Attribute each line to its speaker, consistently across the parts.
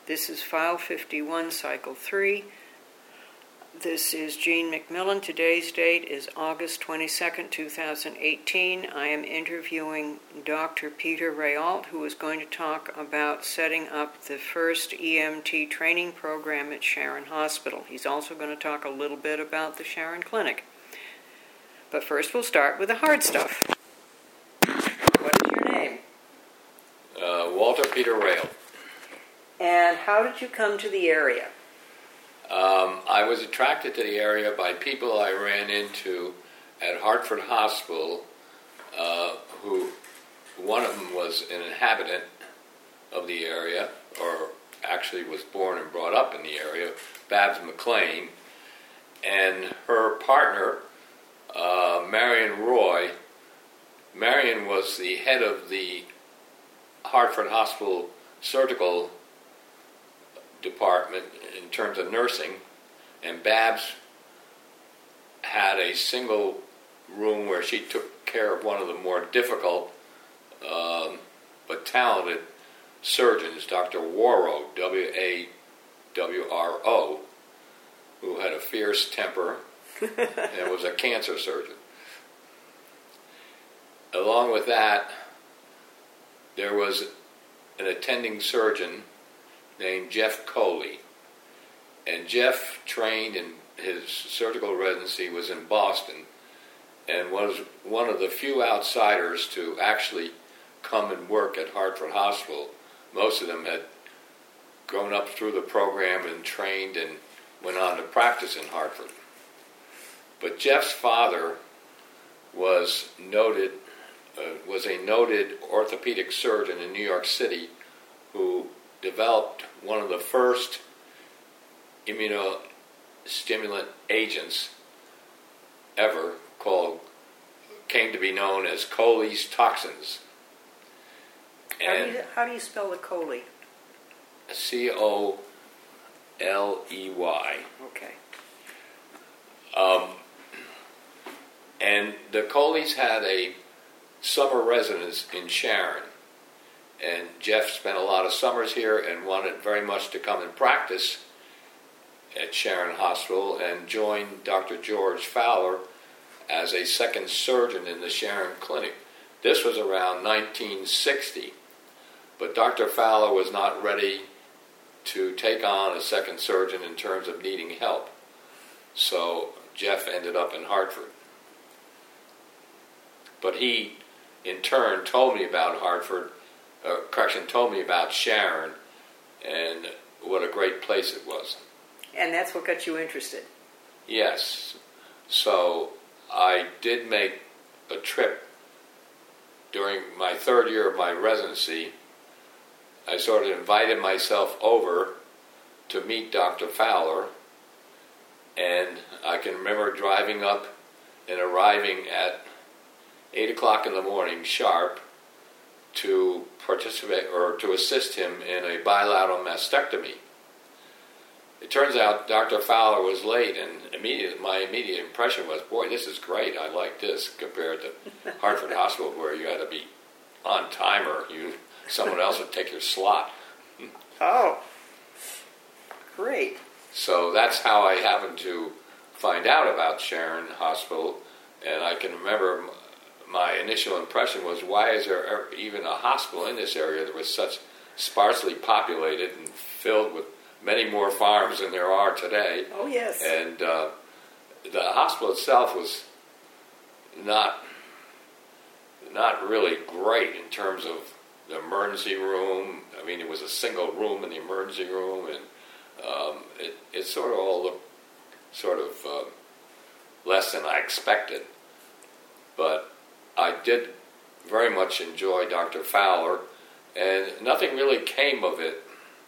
Speaker 1: This is File 51, Cycle 3. This is Jean McMillan. Today's date is August 22nd, 2018. I am interviewing Dr. Peter Rayault, who is going to talk about setting up the first EMT training program at Sharon Hospital. He's also going to talk a little bit about the Sharon Clinic. But first we'll start with the hard stuff. What is your name?
Speaker 2: Walter Peter Rayault.
Speaker 1: And how did you come to the area?
Speaker 2: I was attracted to the area by people I ran into at Hartford Hospital, who one of them was an inhabitant of the area, or actually was born and brought up in the area, Babs McLean, and her partner, Marion Roy. Marion was the head of the Hartford Hospital surgical department in terms of nursing, and Babs had a single room where she took care of one of the more difficult but talented surgeons, Dr. Warrow, W-A-W-R-O, who had a fierce temper and was a cancer surgeon. Along with that, there was an attending surgeon named Jeff Coley. And Jeff trained in his surgical residency was in Boston and was one of the few outsiders to actually come and work at Hartford Hospital. Most of them had grown up through the program and trained and went on to practice in Hartford. But Jeff's father was a noted orthopedic surgeon in New York City who developed one of the first immunostimulant agents ever, came to be known as Coley's toxins. And
Speaker 1: How do you spell the Coley?
Speaker 2: C-O-L-E-Y.
Speaker 1: Okay.
Speaker 2: And the Coleys had a summer residence in Sharon. And Jeff spent a lot of summers here and wanted very much to come and practice at Sharon Hospital and joined Dr. George Fowler as a second surgeon in the Sharon Clinic. This was around 1960, but Dr. Fowler was not ready to take on a second surgeon in terms of needing help. So Jeff ended up in Hartford. But he, in turn, told me about told me about Sharon and what a great place it was.
Speaker 1: And that's what got you interested?
Speaker 2: Yes. So I did make a trip during my third year of my residency. I sort of invited myself over to meet Dr. Fowler, and I can remember driving up and arriving at 8 o'clock in the morning sharp to participate or to assist him in a bilateral mastectomy. It turns out Dr. Fowler was late, and my immediate impression was, boy, this is great. I like this compared to Hartford Hospital where you had to be on timer. Someone else would take your slot.
Speaker 1: Oh, great.
Speaker 2: So that's how I happened to find out about Sharon Hospital, and I can remember my initial impression was, why is there even a hospital in this area that was such sparsely populated and filled with many more farms than there are today?
Speaker 1: Oh, yes.
Speaker 2: And the hospital itself was not really great in terms of the emergency room. I mean, it was a single room in the emergency room, and it sort of all looked less than I expected. But I did very much enjoy Dr. Fowler, and nothing really came of it.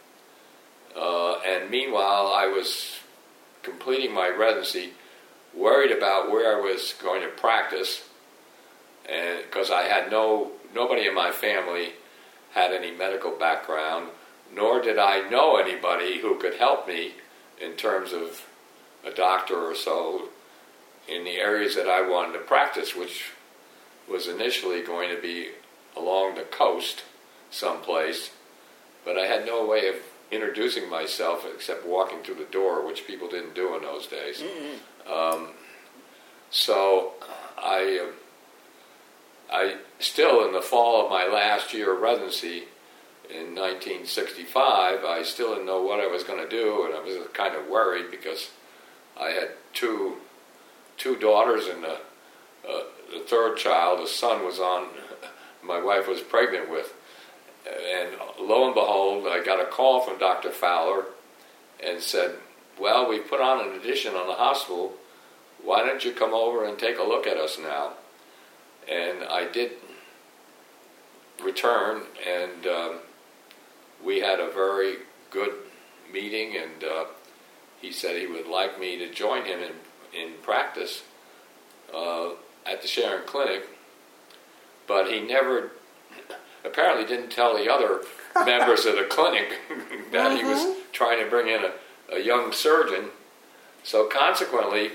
Speaker 2: And meanwhile, I was completing my residency, worried about where I was going to practice, and because I had nobody in my family had any medical background, nor did I know anybody who could help me in terms of a doctor or so in the areas that I wanted to practice, which was initially going to be along the coast someplace, but I had no way of introducing myself except walking through the door, which people didn't do in those days. So I still, in the fall of my last year of residency in 1965, I still didn't know what I was going to do, and I was kind of worried because I had two daughters, and the third child, a son, was on. My wife was pregnant with, and lo and behold, I got a call from Dr. Fowler, and said, "Well, we put on an addition on the hospital. Why don't you come over and take a look at us now?" And I did return, and we had a very good meeting, and he said he would like me to join him in practice at the Sharon Clinic, but he never, apparently didn't tell the other members of the clinic that he was trying to bring in a young surgeon. So consequently,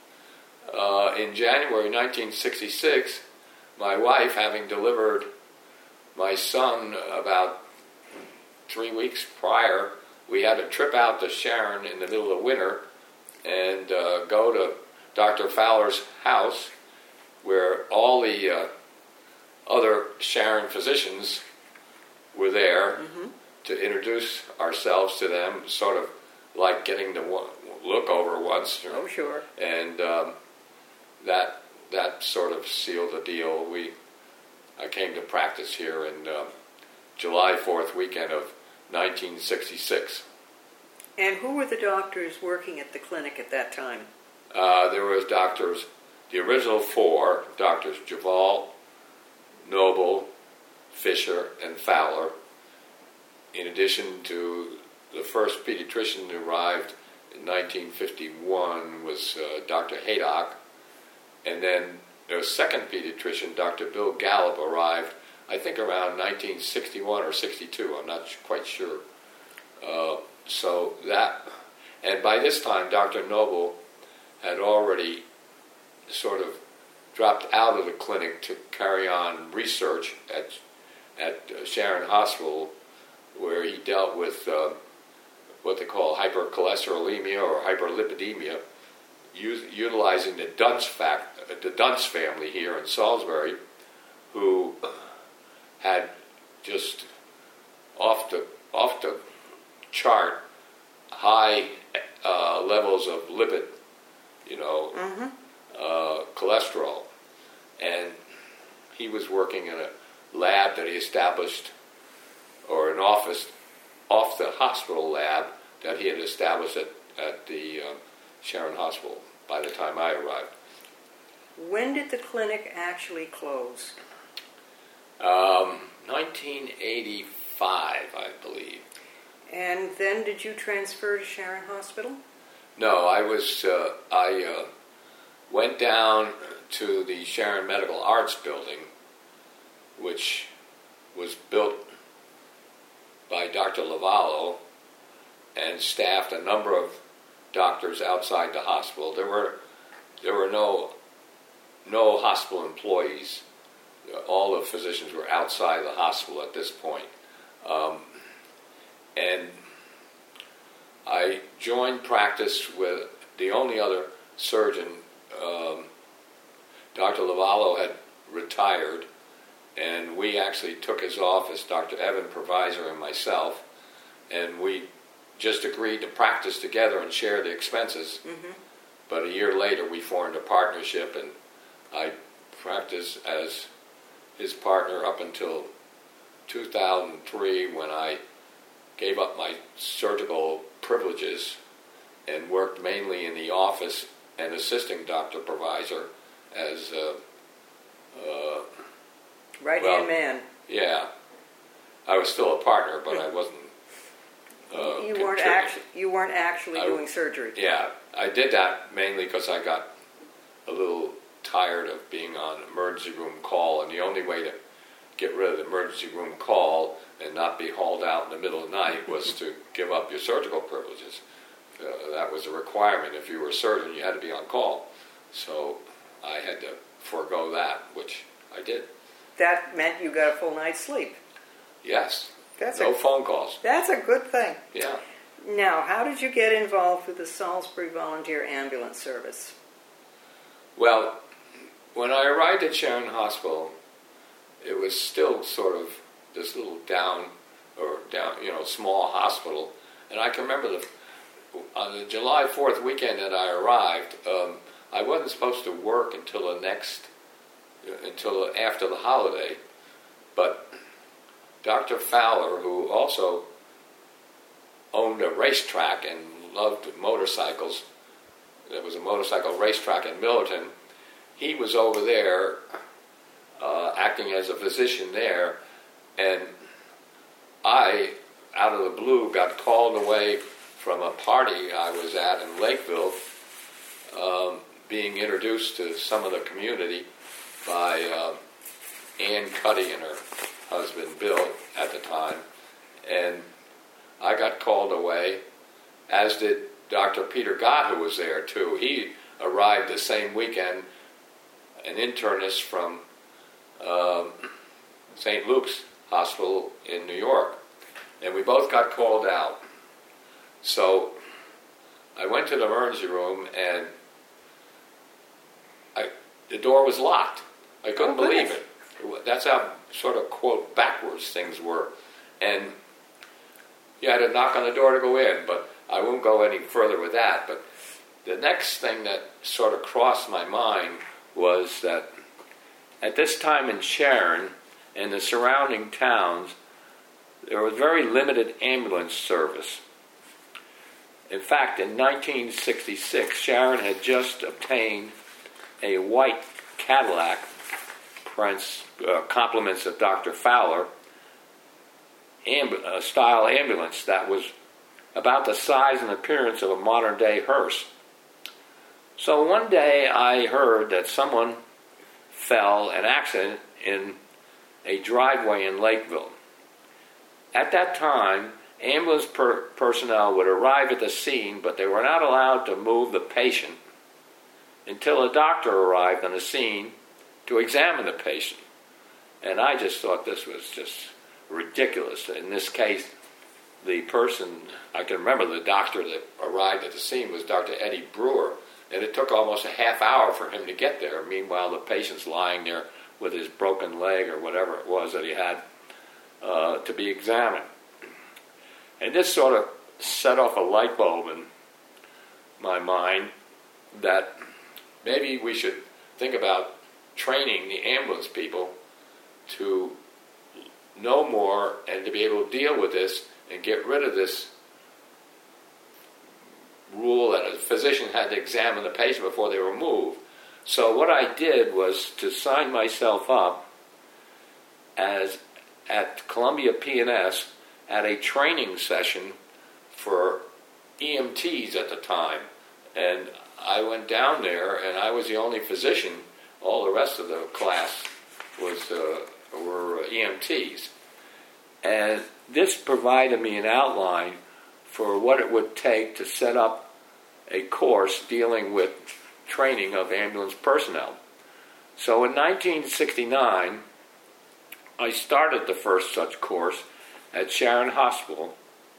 Speaker 2: in January 1966, my wife, having delivered my son about 3 weeks prior, we had a trip out to Sharon in the middle of winter and go to Dr. Fowler's house, where all the other Sharon physicians were there to introduce ourselves to them, sort of like getting to look over once.
Speaker 1: Oh, sure.
Speaker 2: And that sort of sealed the deal. I came to practice here in July 4th weekend of 1966.
Speaker 1: And who were the doctors working at the clinic at that time?
Speaker 2: There was doctors, the original four, Doctors Javal, Noble, Fisher, and Fowler. In addition to the first pediatrician who arrived in 1951 was Dr. Haydock. And then the second pediatrician, Dr. Bill Gallup, arrived, I think, around 1961 or 62. I'm not quite sure. And by this time, Dr. Noble had already sort of dropped out of the clinic to carry on research at Sharon Hospital, where he dealt with what they call hypercholesterolemia or hyperlipidemia, utilizing the Dunce family here in Salisbury, who had just off the chart high levels of lipid, cholesterol, and he was working in a lab that he established, or an office off the hospital lab that he had established at the Sharon Hospital by the time I arrived.
Speaker 1: When did the clinic actually close?
Speaker 2: 1985, I believe.
Speaker 1: And then did you transfer to Sharon Hospital?
Speaker 2: No, I went down to the Sharon Medical Arts Building, which was built by Dr. Lavallo and staffed a number of doctors outside the hospital. There were no hospital employees. All the physicians were outside the hospital at this point. And I joined practice with the only other surgeon. Dr. Lavallo had retired, and we actually took his office, Dr. Evan Provisor and myself, and we just agreed to practice together and share the expenses. But a year later, we formed a partnership, and I practiced as his partner up until 2003, when I gave up my surgical privileges and worked mainly in the office and assisting Dr. Provisor as
Speaker 1: right-hand man.
Speaker 2: Yeah, I was still a partner, but I wasn't.
Speaker 1: You weren't actually doing surgery.
Speaker 2: Yeah, I did that mainly because I got a little tired of being on emergency room call, and the only way to get rid of the emergency room call and not be hauled out in the middle of the night was to give up your surgical privileges. That was a requirement. If you were a surgeon, you had to be on call. So I had to forego that, which I did.
Speaker 1: That meant you got a full night's sleep.
Speaker 2: Yes. No phone calls.
Speaker 1: That's a good thing.
Speaker 2: Yeah.
Speaker 1: Now, how did you get involved with the Salisbury Volunteer Ambulance Service?
Speaker 2: Well, when I arrived at Sharon Hospital, it was still sort of this little small hospital. And I can remember on the July 4th weekend that I arrived, I wasn't supposed to work until after the holiday. But Dr. Fowler, who also owned a racetrack and loved motorcycles, there was a motorcycle racetrack in Millerton, he was over there acting as a physician there, and I, out of the blue, got called away from a party I was at in Lakeville, being introduced to some of the community by Ann Cuddy and her husband Bill at the time, and I got called away, as did Dr. Peter Gott, who was there too. He arrived the same weekend, an internist from St. Luke's Hospital in New York, and we both got called out. So I went to the emergency room, and the door was locked. I couldn't believe it. That's how sort of, quote, backwards things were. And you had to knock on the door to go in, but I won't go any further with that. But the next thing that sort of crossed my mind was that at this time in Sharon and the surrounding towns, there was very limited ambulance service. In fact, in 1966, Sharon had just obtained a white Cadillac, compliments of Dr. Fowler, style ambulance that was about the size and appearance of a modern-day hearse. So one day I heard that someone fell in an accident in a driveway in Lakeville. At that time, ambulance personnel would arrive at the scene, but they were not allowed to move the patient until a doctor arrived on the scene to examine the patient. And I just thought this was just ridiculous. In this case, the person, I can remember the doctor that arrived at the scene was Dr. Eddie Brewer, and it took almost a half hour for him to get there. Meanwhile, the patient's lying there with his broken leg or whatever it was that he had to be examined. And this sort of set off a light bulb in my mind that maybe we should think about training the ambulance people to know more and to be able to deal with this and get rid of this rule that a physician had to examine the patient before they were moved. So what I did was to sign myself up at Columbia P&S at a training session for EMTs at the time. And I went down there, and I was the only physician. All the rest of the class were EMTs. And this provided me an outline for what it would take to set up a course dealing with training of ambulance personnel. So in 1969, I started the first such course at Sharon Hospital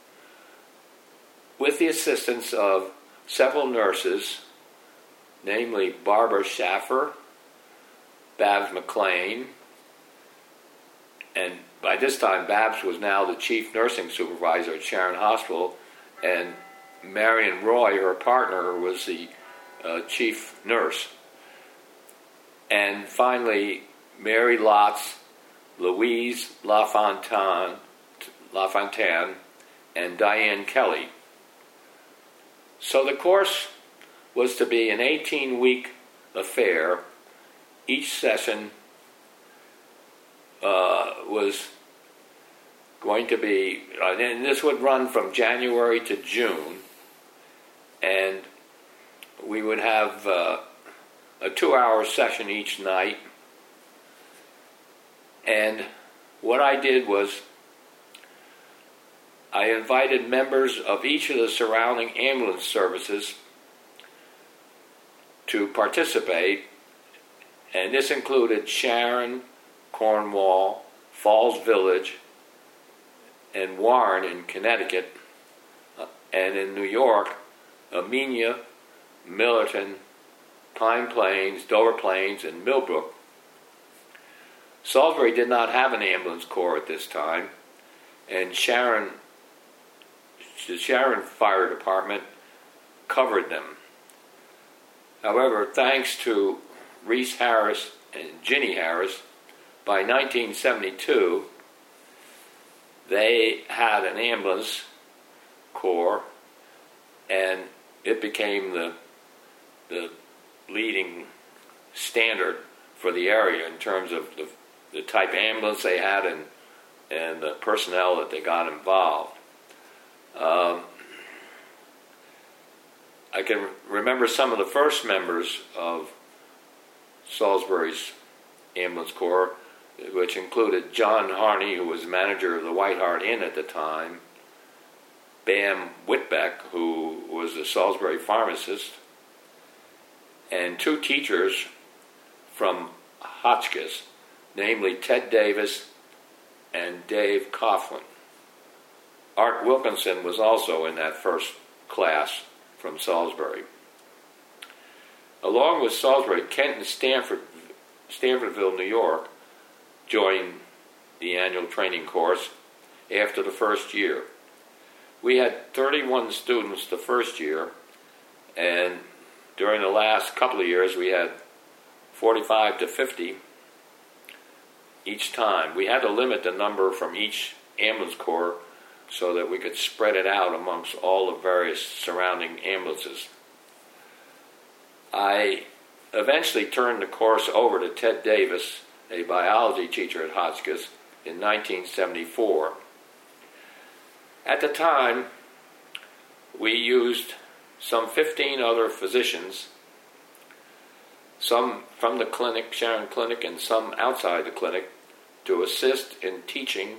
Speaker 2: with the assistance of several nurses, namely Barbara Schaffer, Babs McLean, and by this time Babs was now the chief nursing supervisor at Sharon Hospital, and Marion Roy, her partner, was the chief nurse. And finally, Mary Lotz, Louise LaFontaine, and Diane Kelly. So the course was to be an 18-week affair. Each session was going to be, and this would run from January to June, and we would have a 2-hour session each night. And what I did was I invited members of each of the surrounding ambulance services to participate, and this included Sharon, Cornwall, Falls Village, and Warren in Connecticut, and in New York, Amenia, Millerton, Pine Plains, Dover Plains, and Millbrook. Salisbury did not have an ambulance corps at this time, and the Sharon Fire Department covered them. However, thanks to Reese Harris and Ginny Harris, by 1972, they had an ambulance corps, and it became the leading standard for the area in terms of the type of ambulance they had and the personnel that they got involved. I can remember some of the first members of Salisbury's ambulance corps, which included John Harney, who was manager of the White Hart Inn at the time, Bam Whitbeck, who was a Salisbury pharmacist, and two teachers from Hotchkiss, namely Ted Davis and Dave Coughlin. Art Wilkinson was also in that first class from Salisbury. Along with Salisbury, Kent and Stanfordville, New York, joined the annual training course after the first year. We had 31 students the first year, and during the last couple of years we had 45 to 50 each time. We had to limit the number from each ambulance corps so that we could spread it out amongst all the various surrounding ambulances. I eventually turned the course over to Ted Davis, a biology teacher at Hotchkiss, in 1974. At the time, we used some 15 other physicians, some from the clinic, Sharon Clinic, and some outside the clinic, to assist in teaching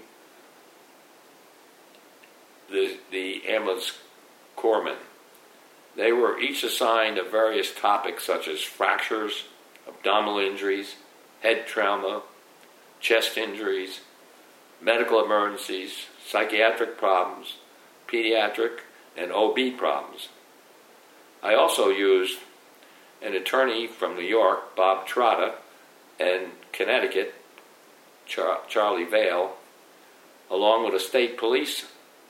Speaker 2: the ambulance corpsmen. They were each assigned to various topics such as fractures, abdominal injuries, head trauma, chest injuries, medical emergencies, psychiatric problems, pediatric, and OB problems. I also used an attorney from New York, Bob Trotta, and Connecticut, Charlie Vale, along with a state policeman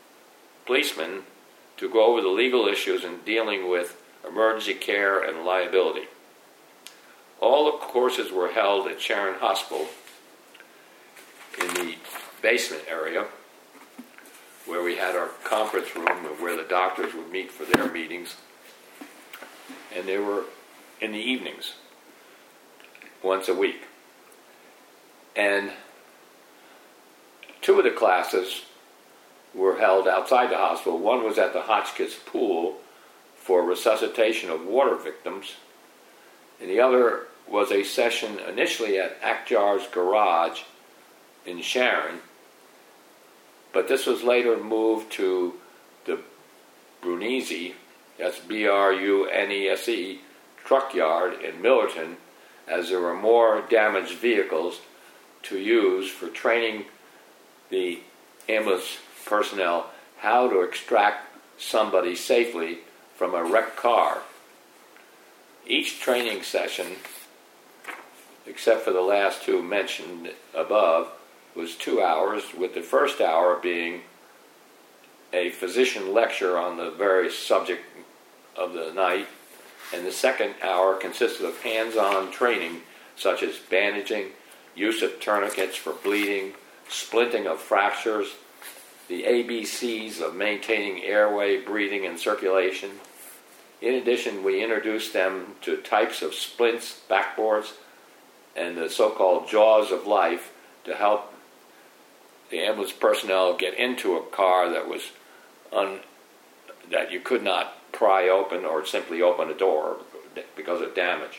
Speaker 2: to go over the legal issues in dealing with emergency care and liability. All the courses were held at Sharon Hospital in the basement area, where we had our conference room where the doctors would meet for their meetings, and they were in the evenings, once a week. And two of the classes were held outside the hospital. One was at the Hotchkiss Pool for resuscitation of water victims, and the other was a session initially at Akjar's Garage in Sharon, but this was later moved to the Brunese, that's Brunese, truck yard in Millerton, as there were more damaged vehicles to use for training the ambulance personnel how to extract somebody safely from a wrecked car. Each training session, except for the last two mentioned above, was 2 hours, with the first hour being a physician lecture on the various subject of the night, and the second hour consisted of hands-on training such as bandaging, use of tourniquets for bleeding, splinting of fractures, the ABCs of maintaining airway, breathing, and circulation. In addition, we introduced them to types of splints, backboards, and the so-called jaws of life to help the ambulance personnel get into a car that was that you could not pry open or simply open a door because of damage.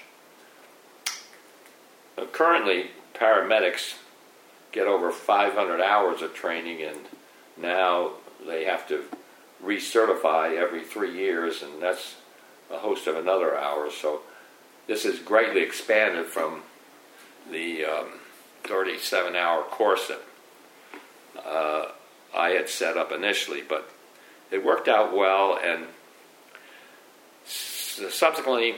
Speaker 2: Currently, paramedics get over 500 hours of training, and now they have to recertify every 3 years, and that's a host of another hour. So this is greatly expanded from the 37-hour course that I had set up initially, but it worked out well, and subsequently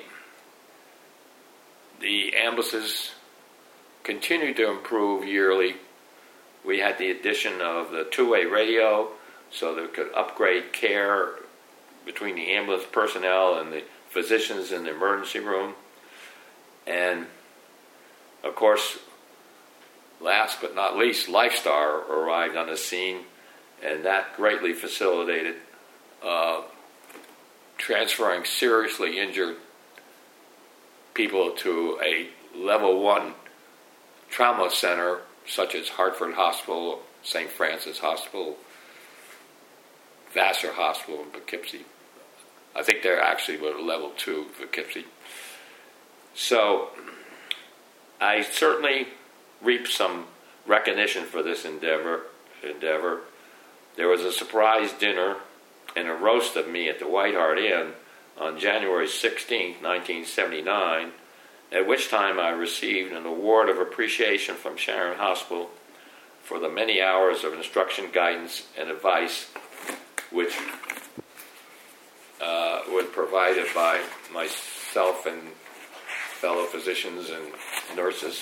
Speaker 2: the ambulances continued to improve yearly. We had the addition of the two-way radio so that we could upgrade care between the ambulance personnel and the physicians in the emergency room. And, of course, last but not least, LifeStar arrived on the scene, and that greatly facilitated transferring seriously injured people to a level 1 trauma center such as Hartford Hospital, St. Francis Hospital, Vassar Hospital in Poughkeepsie. I think they're actually level 2 Poughkeepsie. So I certainly reaped some recognition for this endeavor. There was a surprise dinner and a roast of me at the White Hart Inn on January 16, 1979, at which time I received an award of appreciation from Sharon Hospital for the many hours of instruction, guidance, and advice which was provided by myself and fellow physicians and nurses,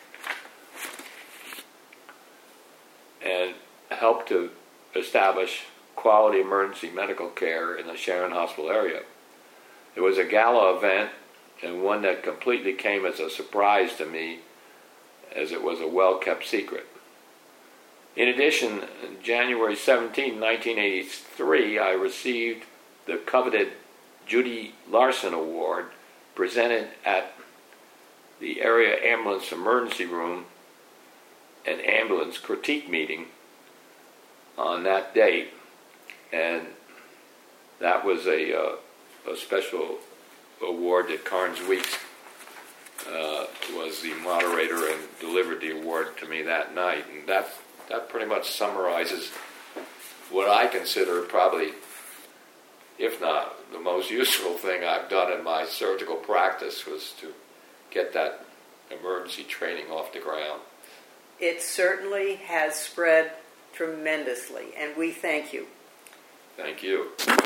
Speaker 2: and helped to establish quality emergency medical care in the Sharon Hospital area. It was a gala event, and one that completely came as a surprise to me, as it was a well-kept secret. In addition, on January 17, 1983, I received the coveted Judy Larson Award, presented at the area ambulance emergency room and ambulance critique meeting on that date, and that was a special award that Carnes Weeks was the moderator and delivered the award to me that night, and that pretty much summarizes what I consider probably, if not the most useful thing I've done in my surgical practice, was to get that emergency training off the ground.
Speaker 1: It certainly has spread tremendously, and we thank you.
Speaker 2: Thank you.